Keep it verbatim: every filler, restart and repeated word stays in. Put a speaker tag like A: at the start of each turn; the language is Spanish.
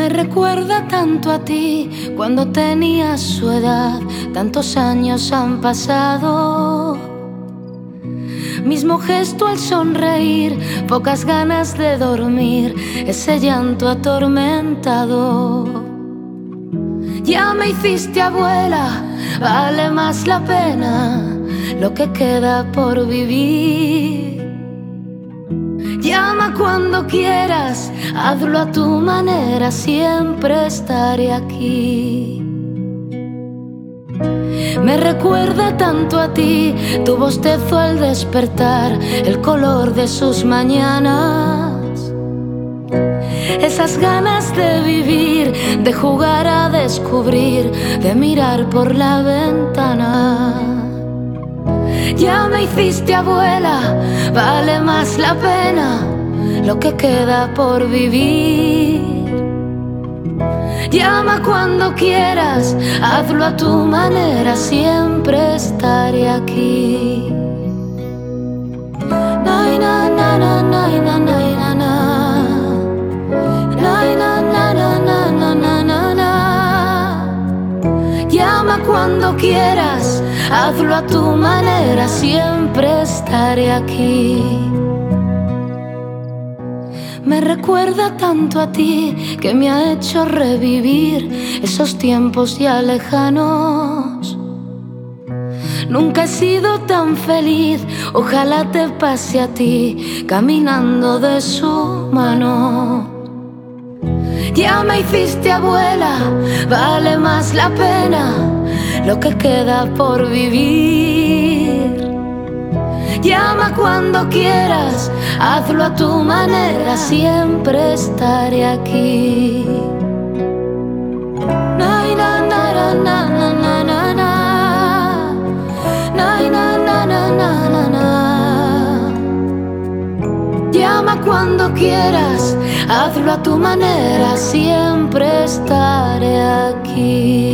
A: Me recuerda tanto a ti cuando tenías su edad. Tantos años han pasado. Mismo gesto al sonreír, pocas ganas de dormir, ese llanto atormentado. Ya me hiciste abuela, vale más la pena lo que queda por vivir. Llama cuando quieras, hazlo a tu manera, siempre estaré aquí. Me recuerda tanto a ti, tu bostezo al despertar, el color de sus mañanas, esas ganas de vivir, de jugar a descubrir, de mirar por la ventana. Ya me hiciste abuela, vale más la pena lo que queda por vivir. Llama cuando quieras, hazlo a tu manera, siempre estaré aquí. Na na na na na na na na. Na na na na na na na na. Llama cuando quieras, hazlo a tu manera, siempre estaré aquí. Me recuerda tanto a ti que me ha hecho revivir esos tiempos ya lejanos. Nunca he sido tan feliz, ojalá te pase a ti caminando de su mano. Ya me hiciste abuela, vale más la pena lo que queda por vivir. Llama cuando quieras, hazlo a tu manera, siempre estaré aquí. Na na na na na na na na. Na na na na na na. Llama cuando quieras, hazlo a tu manera, siempre estaré aquí.